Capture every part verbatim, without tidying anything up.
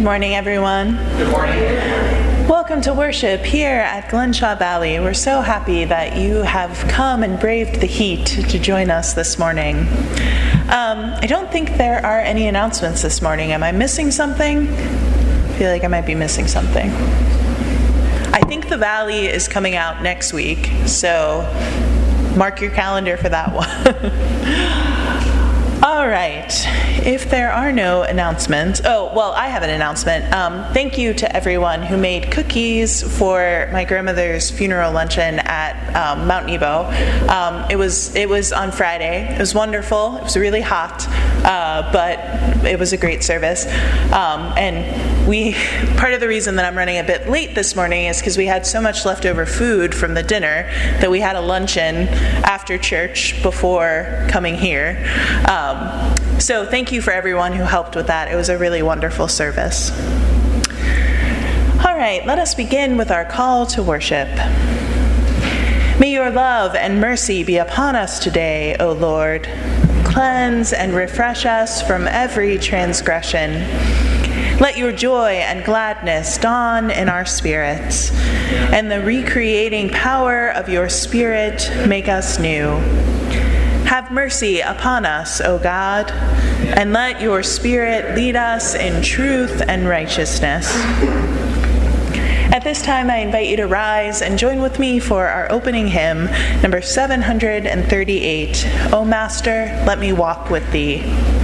morning, everyone. Good morning. Welcome to worship here at Glenshaw Valley. We're so happy that you have come and braved the heat to join us this morning. Um, I don't think there are any announcements this morning. Am I missing something? I feel like I might be missing something. I think the Valley is coming out next week, so mark your calendar for that one. All right, if there are no announcements, oh, well, I have an announcement. Um, thank you to everyone who made cookies for my grandmother's funeral luncheon at um, Mount Nebo. Um, it was it was on Friday. It was wonderful. It was really hot, uh, but it was a great service. Um, and we part of the reason that I'm running a bit late this morning is because we had so much leftover food from the dinner that we had a luncheon after church before coming here. Um, so thank you for everyone who helped with that. It was a really wonderful service. All right, let us begin with our call to worship. May your love and mercy be upon us today, O Lord. Cleanse and refresh us from every transgression. Let your joy and gladness dawn in our spirits, and the recreating power of your Spirit make us new. Have mercy upon us, O God, and let your Spirit lead us in truth and righteousness. At this time, I invite you to rise and join with me for our opening hymn, number seven hundred thirty-eight, O Master, let me walk with thee.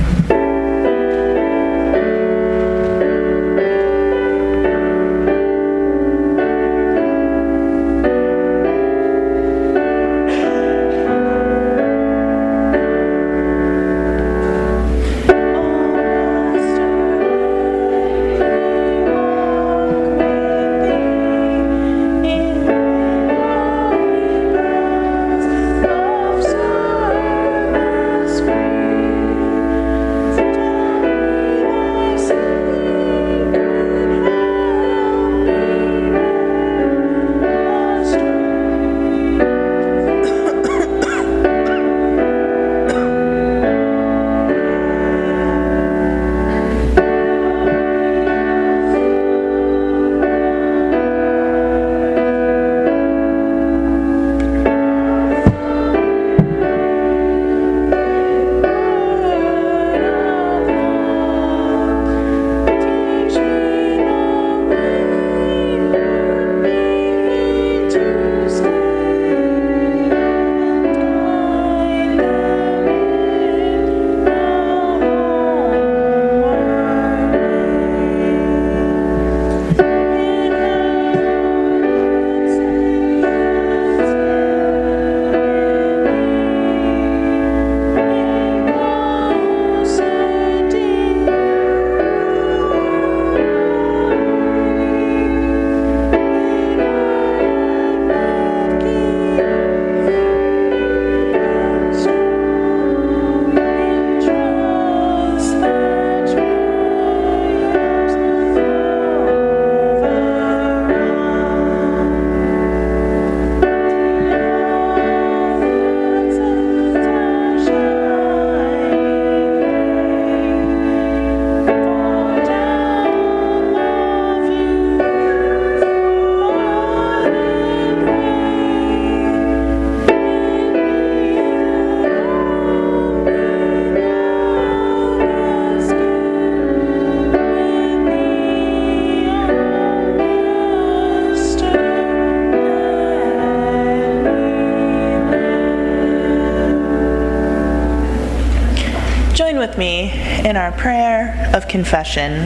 With me in our prayer of confession.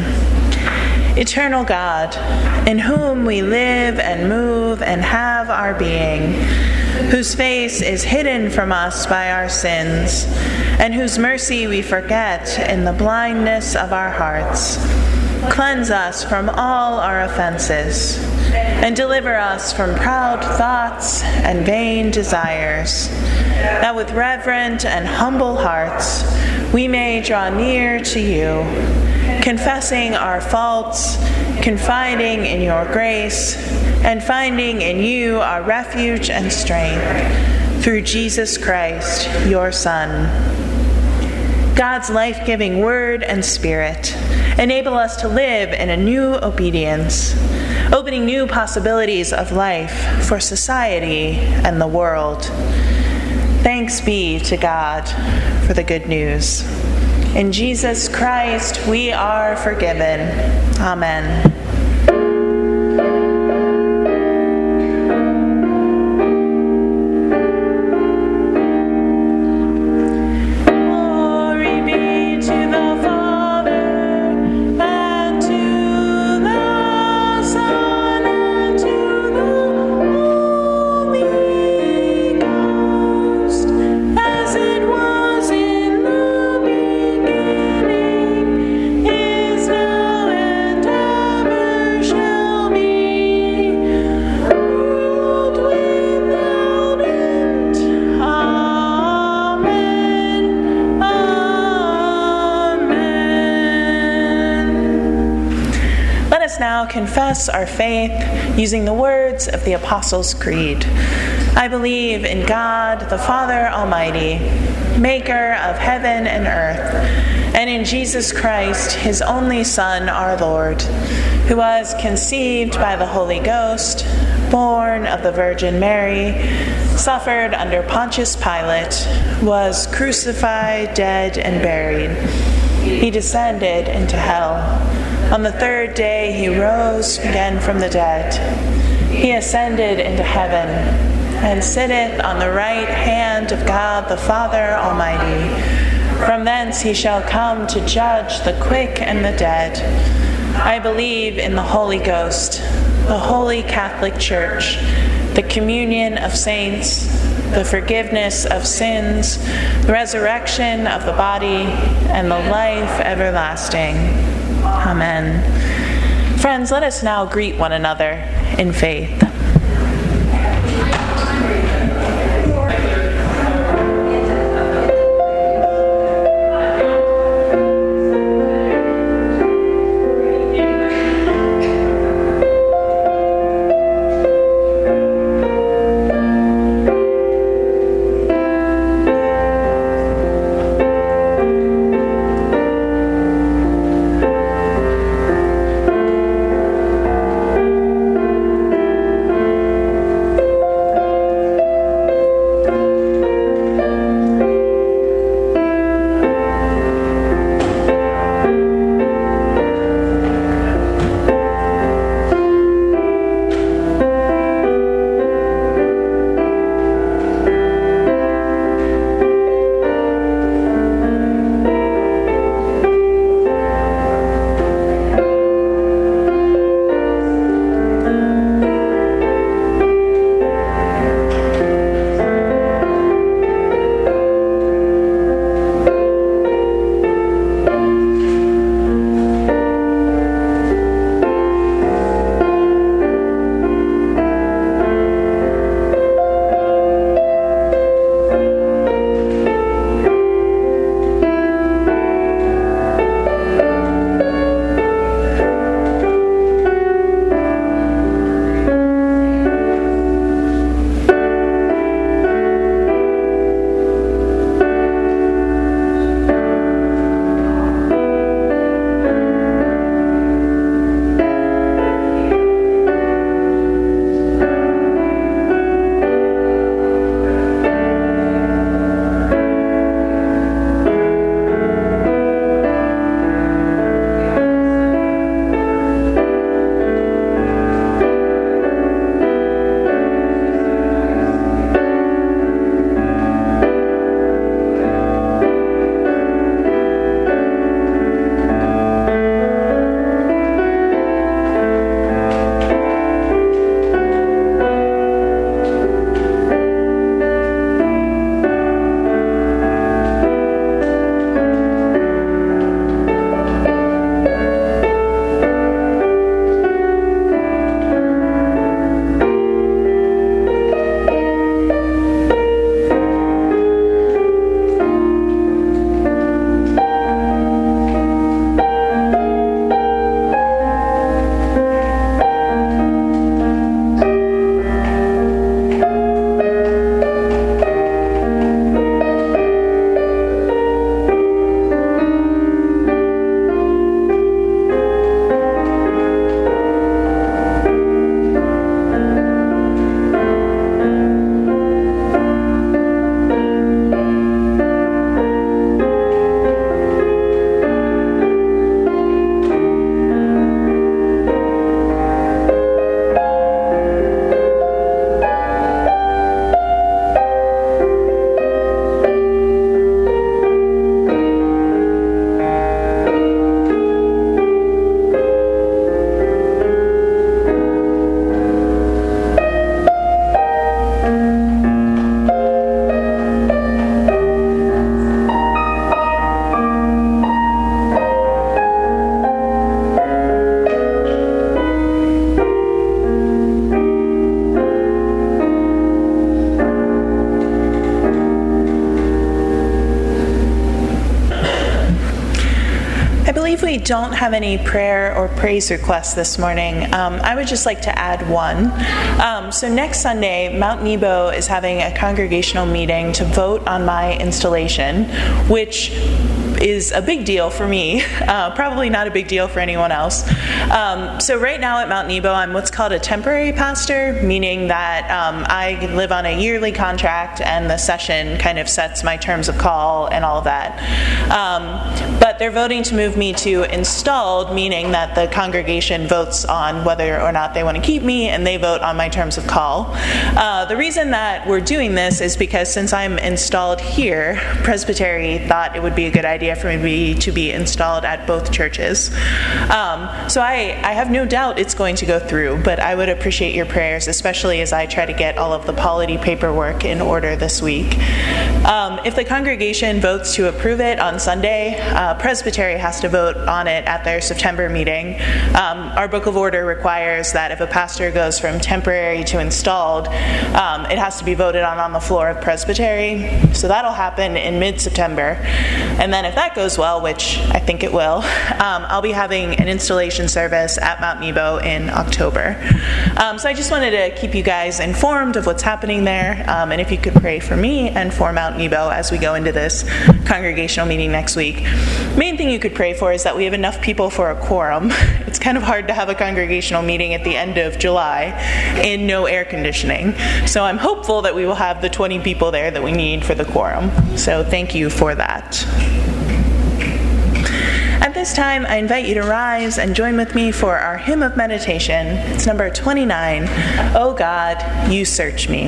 Eternal God, in whom we live and move and have our being, whose face is hidden from us by our sins, and whose mercy we forget in the blindness of our hearts, cleanse us from all our offenses, and deliver us from proud thoughts and vain desires, that with reverent and humble hearts we may draw near to you, confessing our faults, confiding in your grace, and finding in you our refuge and strength, through Jesus Christ, your Son. God's life-giving word and spirit. Enable us to live in a new obedience, opening new possibilities of life for society and the world. Thanks be to God for the good news. In Jesus Christ, we are forgiven. Amen. Now confess our faith using the words of the Apostles' Creed. I believe in God, the Father Almighty, maker of heaven and earth, and in Jesus Christ, his only Son, our Lord, who was conceived by the Holy Ghost, born of the Virgin Mary, suffered under Pontius Pilate, was crucified, dead, and buried. He descended into hell. On the third day he rose again from the dead. He ascended into heaven, and sitteth on the right hand of God the Father Almighty. From thence he shall come to judge the quick and the dead. I believe in the Holy Ghost, the Holy Catholic Church, the communion of saints, the forgiveness of sins, the resurrection of the body, and the life everlasting. Amen. Friends, let us now greet one another in faith. don't have any prayer or praise requests this morning. Um, I would just like to add one. Um, so next Sunday, Mount Nebo is having a congregational meeting to vote on my installation, which is a big deal for me, uh, probably not a big deal for anyone else. Um, so right now at Mount Nebo, I'm what's called a temporary pastor, meaning that um, I live on a yearly contract and the session kind of sets my terms of call and all of that. Um, but they're voting to move me to installed, meaning that the congregation votes on whether or not they want to keep me, and they vote on my terms of call. Uh, the reason that we're doing this is because since I'm installed here, Presbytery thought it would be a good idea for me to be installed at both churches. Um, so I, I have no doubt it's going to go through, but I would appreciate your prayers, especially as I try to get all of the polity paperwork in order this week. Um, if the congregation votes to approve it on Sunday, uh, Presbytery has to vote on it at their September meeting. Um, our Book of Order requires that if a pastor goes from temporary to installed, um, it has to be voted on on the floor of Presbytery. So that'll happen in mid-September. And then if that goes well, which I think it will, um, I'll be having an installation service at Mount Nebo in October. Um, so I just wanted to keep you guys informed of what's happening there, um, and if you could pray for me and for Mount Nebo as we go into this congregational meeting next week. Main thing you could pray for is that we have enough people for a quorum. It's kind of hard to have a congregational meeting at the end of July in no air conditioning. So I'm hopeful that we will have the twenty people there that we need for the quorum. So thank you for that. At this time, I invite you to rise and join with me for our hymn of meditation. It's number twenty-nine, O God, You Search Me.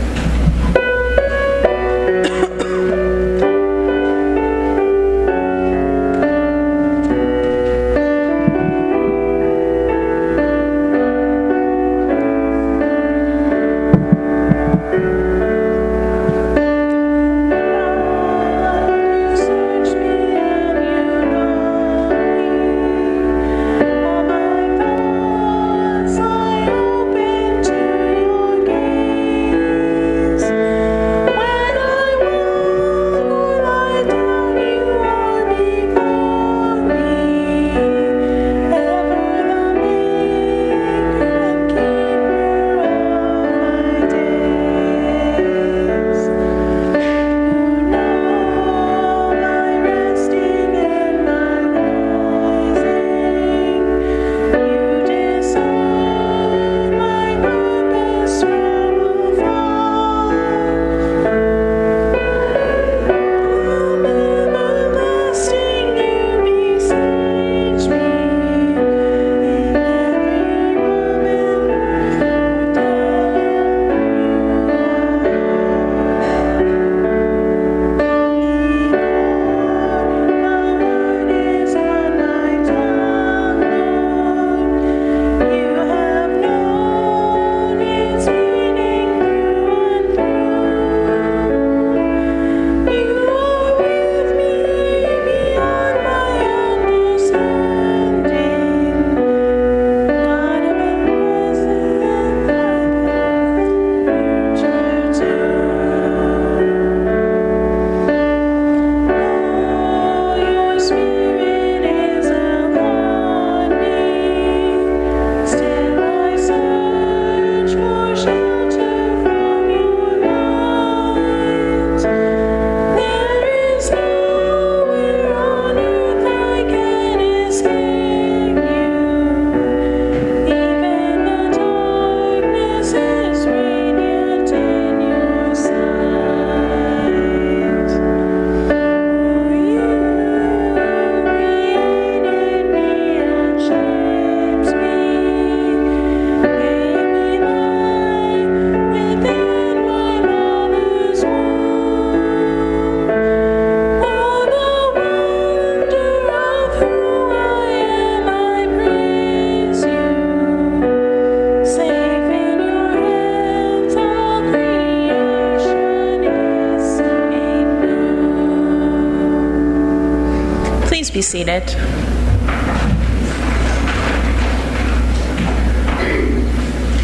be seated.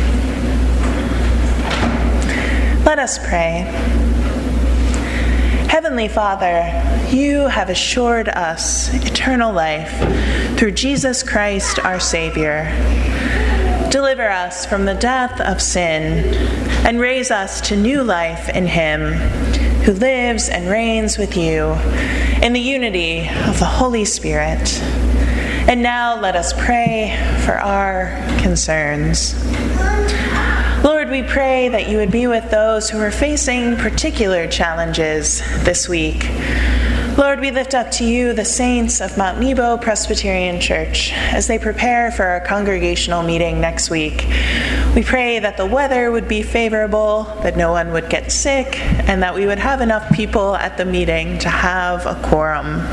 Let us pray. Heavenly Father, you have assured us eternal life through Jesus Christ, our Savior. Deliver us from the death of sin and raise us to new life in him, who lives and reigns with you in the unity of the Holy Spirit. And now let us pray for our concerns. Lord, we pray that you would be with those who are facing particular challenges this week. Lord, we lift up to you the saints of Mount Nebo Presbyterian Church as they prepare for our congregational meeting next week. We pray that the weather would be favorable, that no one would get sick, and that we would have enough people at the meeting to have a quorum.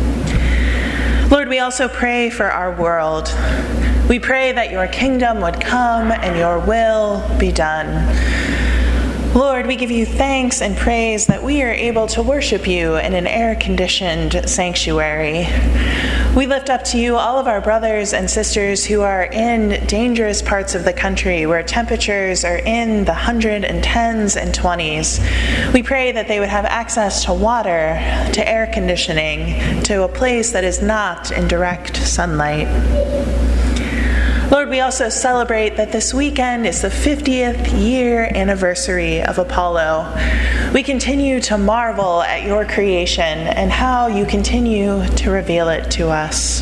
Lord, we also pray for our world. We pray that your kingdom would come and your will be done. Lord, we give you thanks and praise that we are able to worship you in an air-conditioned sanctuary. We lift up to you all of our brothers and sisters who are in dangerous parts of the country where temperatures are in the hundreds and tens and twenties. We pray that they would have access to water, to air conditioning, to a place that is not in direct sunlight. Lord, we also celebrate that this weekend is the fiftieth year anniversary of Apollo. We continue to marvel at your creation and how you continue to reveal it to us.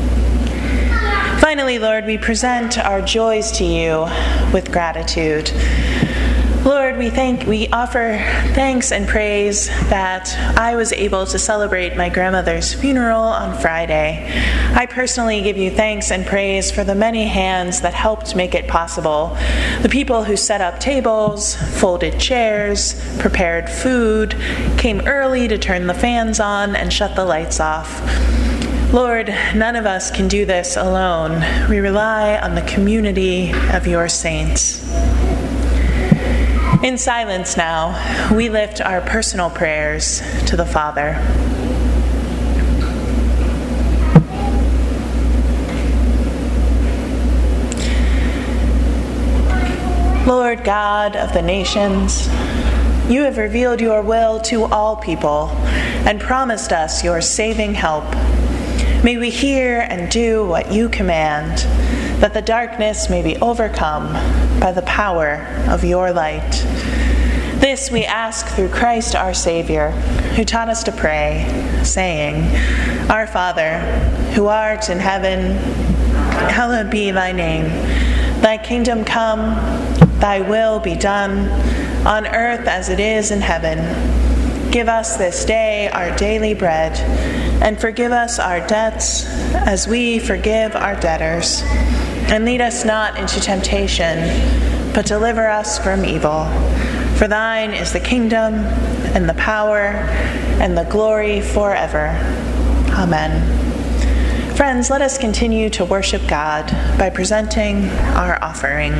Finally, Lord, we present our joys to you with gratitude. Lord, we thank, we offer thanks and praise that I was able to celebrate my grandmother's funeral on Friday. I personally give you thanks and praise for the many hands that helped make it possible. The people who set up tables, folded chairs, prepared food, came early to turn the fans on and shut the lights off. Lord, none of us can do this alone. We rely on the community of your saints. In silence now, we lift our personal prayers to the Father. Lord God of the nations, you have revealed your will to all people and promised us your saving help. May we hear and do what you command, that the darkness may be overcome by the power of your light. This we ask through Christ our Savior, who taught us to pray, saying, Our Father, who art in heaven, hallowed be thy name. Thy kingdom come, thy will be done, on earth as it is in heaven. Give us this day our daily bread, and forgive us our debts as we forgive our debtors. And lead us not into temptation, but deliver us from evil. For thine is the kingdom, and the power, and the glory forever. Amen. Friends, let us continue to worship God by presenting our offering.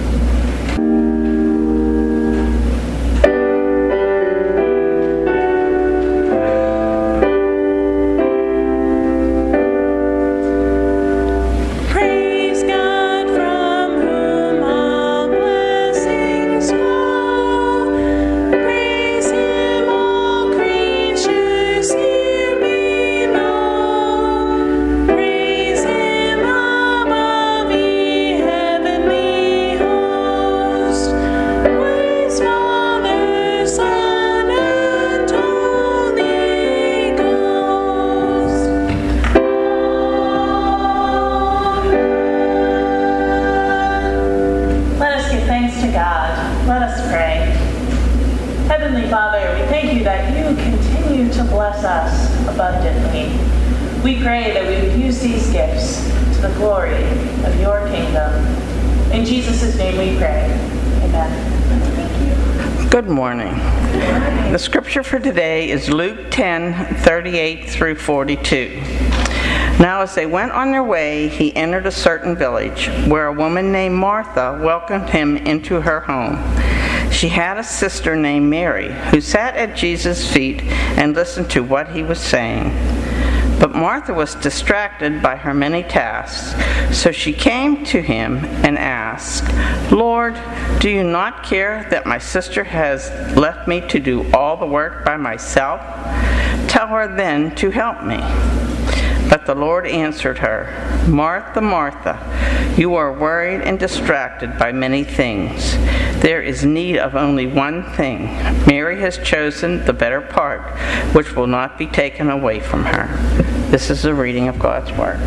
We pray that we would use these gifts to the glory of your kingdom. In Jesus' name we pray. Amen. Thank you. Good morning. The scripture for today is Luke ten, thirty-eight through forty-two. Now as they went on their way, he entered a certain village where a woman named Martha welcomed him into her home. She had a sister named Mary who sat at Jesus' feet and listened to what he was saying. But Martha was distracted by her many tasks, so she came to him and asked, "Lord, do you not care that my sister has left me to do all the work by myself? Tell her then to help me." But the Lord answered her, "Martha, Martha, you are worried and distracted by many things. There is need of only one thing. Mary has chosen the better part, which will not be taken away from her." This is the reading of God's Word.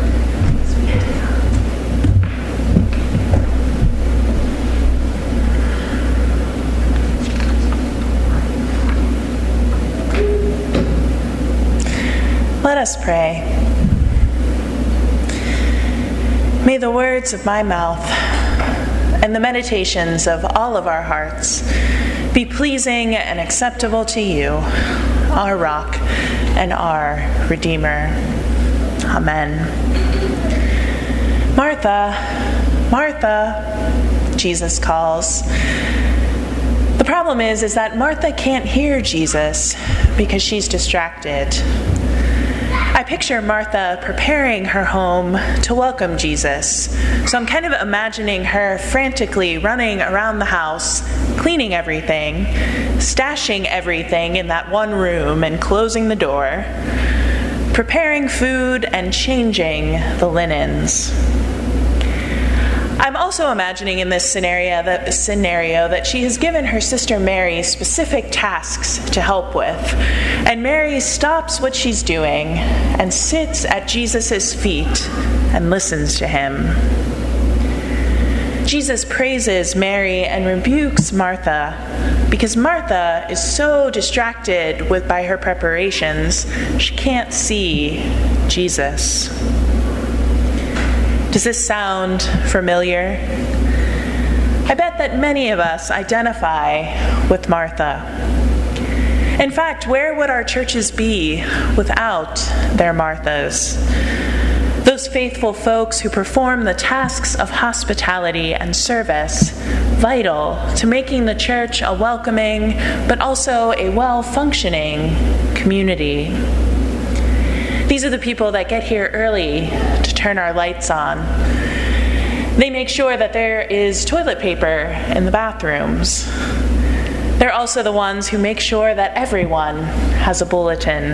Let us pray. May the words of my mouth and the meditations of all of our hearts be pleasing and acceptable to you, our rock and our Redeemer. Amen. Martha, Martha, Jesus calls. The problem is, is that Martha can't hear Jesus because she's distracted. I picture Martha preparing her home to welcome Jesus. So I'm kind of imagining her frantically running around the house, cleaning everything, stashing everything in that one room and closing the door, preparing food and changing the linens. I'm also imagining in this scenario that, scenario that she has given her sister Mary specific tasks to help with. And Mary stops what she's doing and sits at Jesus' feet and listens to him. Jesus praises Mary and rebukes Martha because Martha is so distracted with by her preparations, she can't see Jesus. Does this sound familiar? I bet that many of us identify with Martha. In fact, where would our churches be without their Marthas? Those faithful folks who perform the tasks of hospitality and service, vital to making the church a welcoming but also a well-functioning community. These are the people that get here early to turn our lights on. They make sure that there is toilet paper in the bathrooms. They're also the ones who make sure that everyone has a bulletin.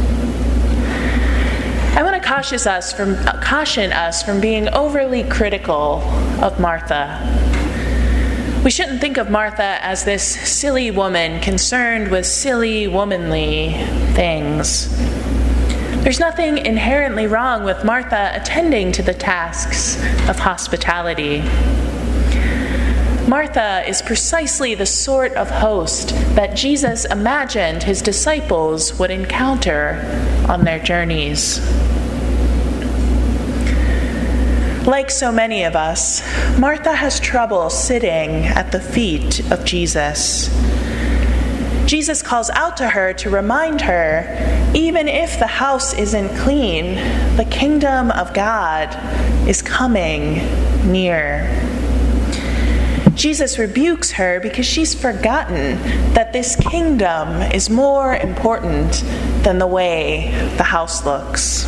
I want to caution us from, uh, caution us from being overly critical of Martha. We shouldn't think of Martha as this silly woman concerned with silly, womanly things. There's nothing inherently wrong with Martha attending to the tasks of hospitality. Martha is precisely the sort of host that Jesus imagined his disciples would encounter on their journeys. Like so many of us, Martha has trouble sitting at the feet of Jesus. Jesus calls out to her to remind her, even if the house isn't clean, the kingdom of God is coming near. Jesus rebukes her because she's forgotten that this kingdom is more important than the way the house looks.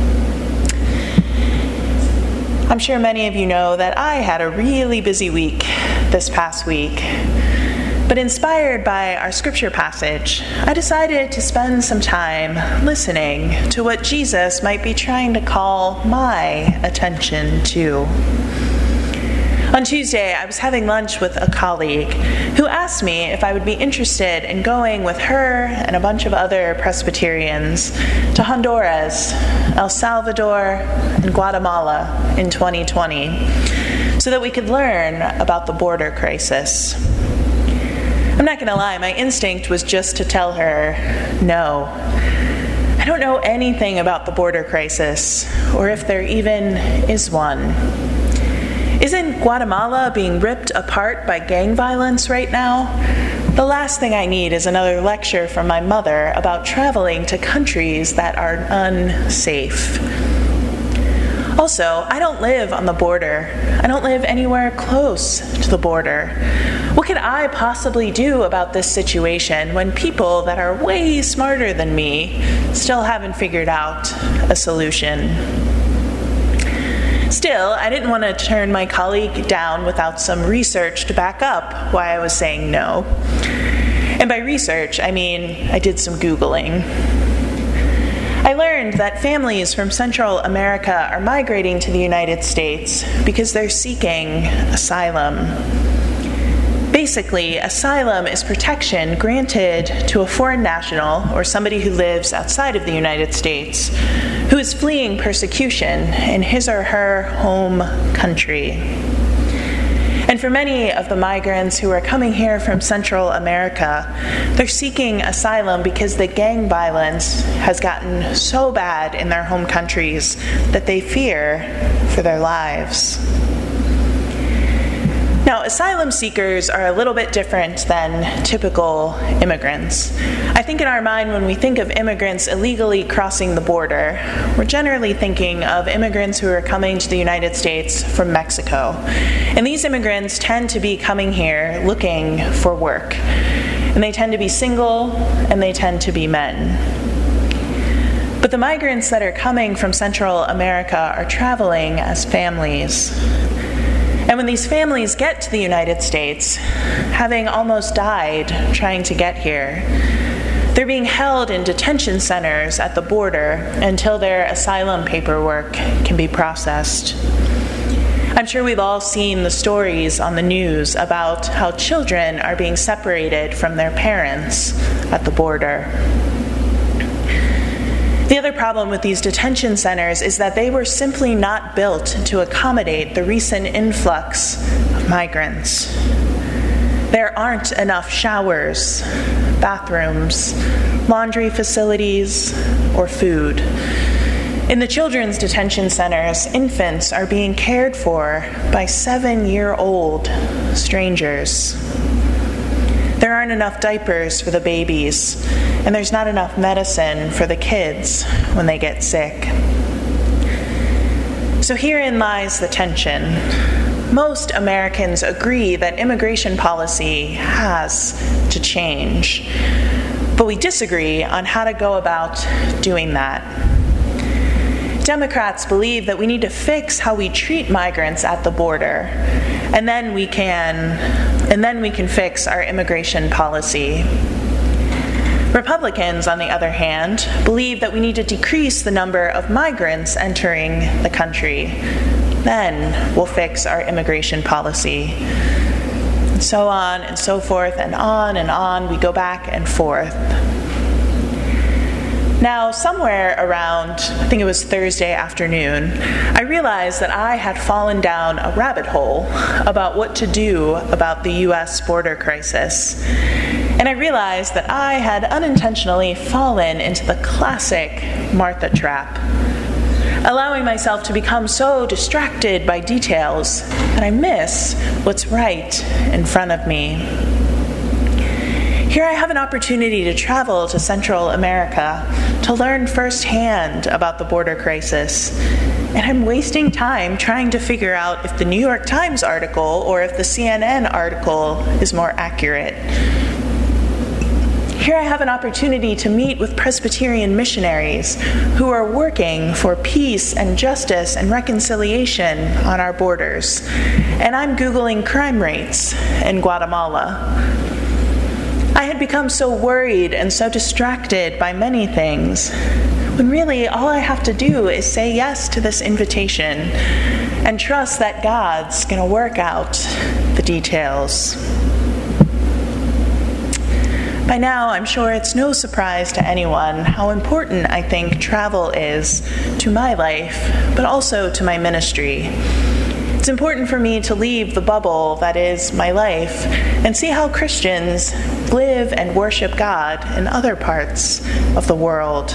I'm sure many of you know that I had a really busy week this past week. But inspired by our scripture passage, I decided to spend some time listening to what Jesus might be trying to call my attention to. On Tuesday, I was having lunch with a colleague who asked me if I would be interested in going with her and a bunch of other Presbyterians to Honduras, El Salvador, and Guatemala in twenty twenty so that we could learn about the border crisis. I'm not going to lie, my instinct was just to tell her, no. I don't know anything about the border crisis, or if there even is one. Isn't Guatemala being ripped apart by gang violence right now? The last thing I need is another lecture from my mother about traveling to countries that are unsafe. Also, I don't live on the border. I don't live anywhere close to the border. What could I possibly do about this situation when people that are way smarter than me still haven't figured out a solution? Still, I didn't want to turn my colleague down without some research to back up why I was saying no. And by research, I mean I did some Googling. I learned that families from Central America are migrating to the United States because they're seeking asylum. Basically, asylum is protection granted to a foreign national or somebody who lives outside of the United States who is fleeing persecution in his or her home country. And for many of the migrants who are coming here from Central America, they're seeking asylum because the gang violence has gotten so bad in their home countries that they fear for their lives. Now, asylum seekers are a little bit different than typical immigrants. I think in our mind, when we think of immigrants illegally crossing the border, we're generally thinking of immigrants who are coming to the United States from Mexico. And these immigrants tend to be coming here looking for work. And they tend to be single, and they tend to be men. But the migrants that are coming from Central America are traveling as families. And when these families get to the United States, having almost died trying to get here, they're being held in detention centers at the border until their asylum paperwork can be processed. I'm sure we've all seen the stories on the news about how children are being separated from their parents at the border. The other problem with these detention centers is that they were simply not built to accommodate the recent influx of migrants. There aren't enough showers, bathrooms, laundry facilities, or food. In the children's detention centers, infants are being cared for by seven-year-old strangers. There aren't enough diapers for the babies, and there's not enough medicine for the kids when they get sick. So herein lies the tension. Most Americans agree that immigration policy has to change, but we disagree on how to go about doing that. Democrats believe that we need to fix how we treat migrants at the border, and then we can, and then we can fix our immigration policy. Republicans, on the other hand, believe that we need to decrease the number of migrants entering the country. Then we'll fix our immigration policy. And so on and so forth, and on and on, we go back and forth. Now, somewhere around, I think it was Thursday afternoon, I realized that I had fallen down a rabbit hole about what to do about the U S border crisis. And I realized that I had unintentionally fallen into the classic Martha trap, allowing myself to become so distracted by details that I miss what's right in front of me. Here I have an opportunity to travel to Central America to learn firsthand about the border crisis, and I'm wasting time trying to figure out if the New York Times article or if the C N N article is more accurate. Here I have an opportunity to meet with Presbyterian missionaries who are working for peace and justice and reconciliation on our borders, and I'm Googling crime rates in Guatemala. I had become so worried and so distracted by many things, when really all I have to do is say yes to this invitation and trust that God's going to work out the details. By now, I'm sure it's no surprise to anyone how important I think travel is to my life, but also to my ministry. It's important for me to leave the bubble that is my life and see how Christians live and worship God in other parts of the world.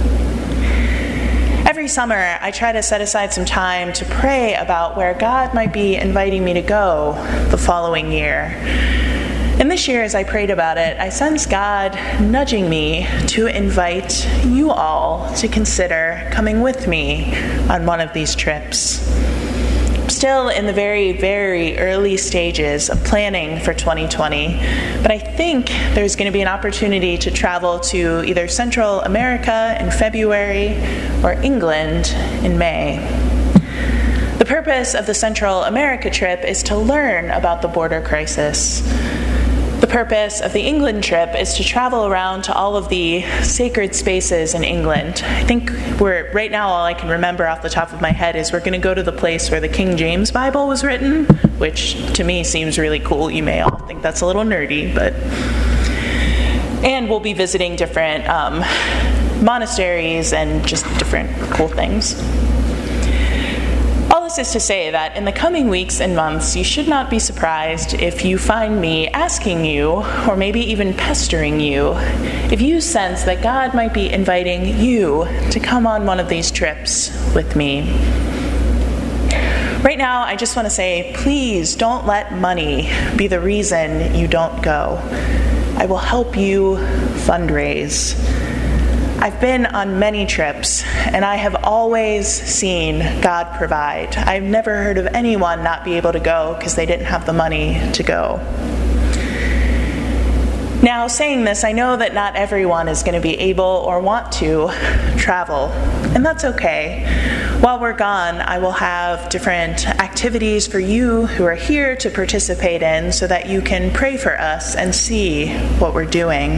Every summer, I try to set aside some time to pray about where God might be inviting me to go the following year. And this year, as I prayed about it, I sensed God nudging me to invite you all to consider coming with me on one of these trips. I'm still in the very, very early stages of planning for twenty twenty, but I think there's going to be an opportunity to travel to either Central America in February or England in May. The purpose of the Central America trip is to learn about the border crisis. The purpose of the England trip is to travel around to all of the sacred spaces in England. I think we're, right now all I can remember off the top of my head is we're going to go to the place where the King James Bible was written, which to me seems really cool. You may all think that's a little nerdy, but... And we'll be visiting different um, monasteries and just different cool things. All this is to say that in the coming weeks and months, you should not be surprised if you find me asking you, or maybe even pestering you, if you sense that God might be inviting you to come on one of these trips with me. Right now, I just want to say, please don't let money be the reason you don't go. I will help you fundraise. I've been on many trips, and I have always seen God provide. I've never heard of anyone not be able to go because they didn't have the money to go. Now, saying this, I know that not everyone is going to be able or want to travel, and that's okay. While we're gone, I will have different activities for you who are here to participate in so that you can pray for us and see what we're doing.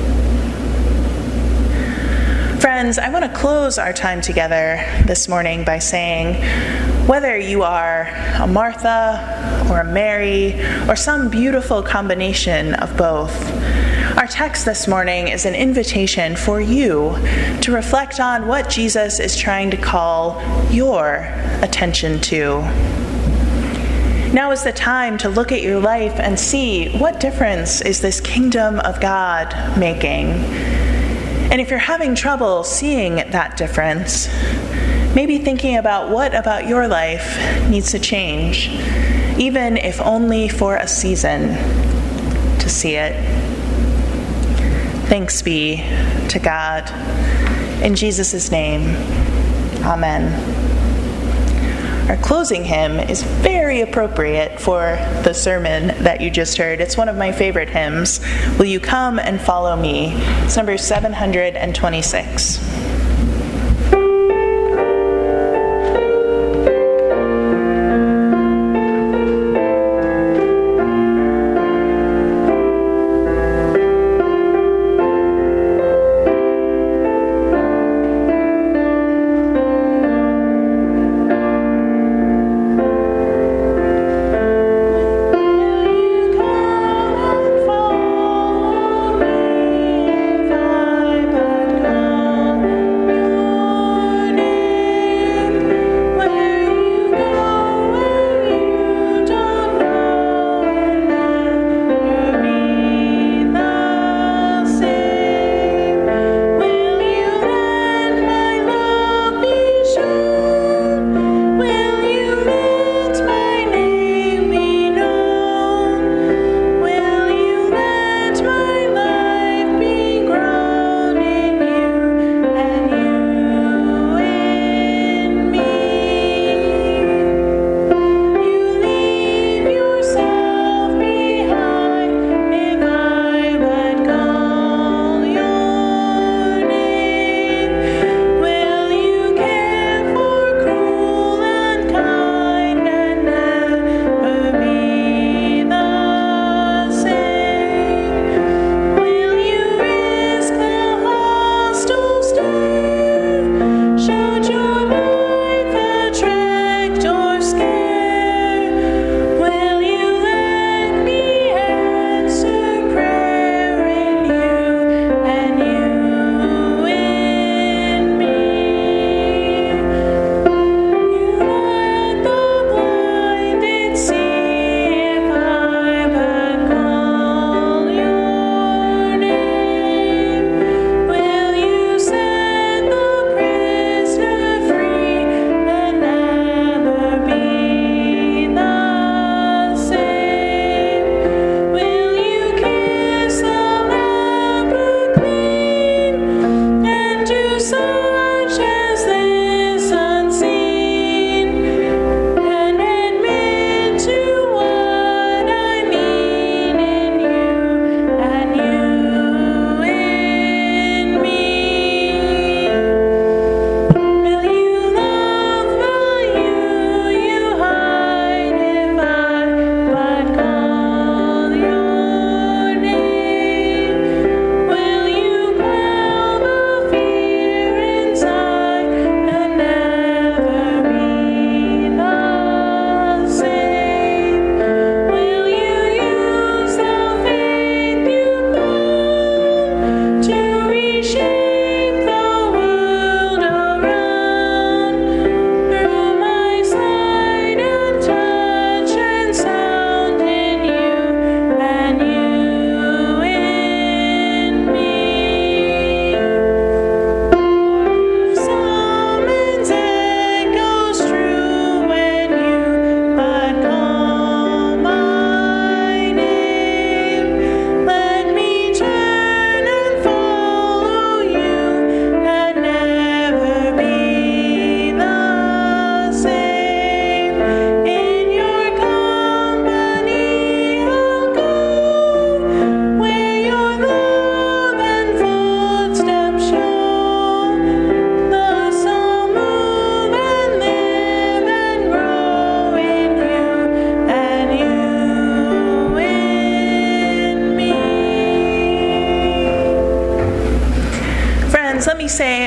Friends, I want to close our time together this morning by saying, whether you are a Martha or a Mary or some beautiful combination of both, our text this morning is an invitation for you to reflect on what Jesus is trying to call your attention to. Now is the time to look at your life and see what difference is this kingdom of God making. And if you're having trouble seeing that difference, maybe thinking about what about your life needs to change, even if only for a season, to see it. Thanks be to God. In Jesus' name, amen. Our closing hymn is very appropriate for the sermon that you just heard. It's one of my favorite hymns. Will you come and follow me? It's number seven hundred twenty-six. Follow me if I but come.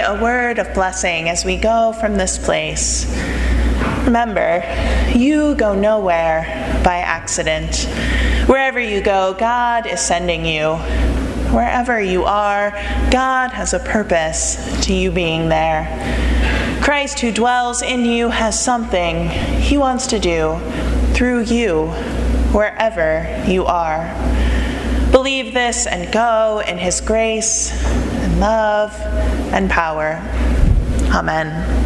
a word of blessing as we go from this place. Remember, you go nowhere by accident. Wherever you go, God is sending you. Wherever you are, God has a purpose to you being there. Christ who dwells in you has something he wants to do through you, wherever you are. Believe this and go in his grace and love and power. Amen.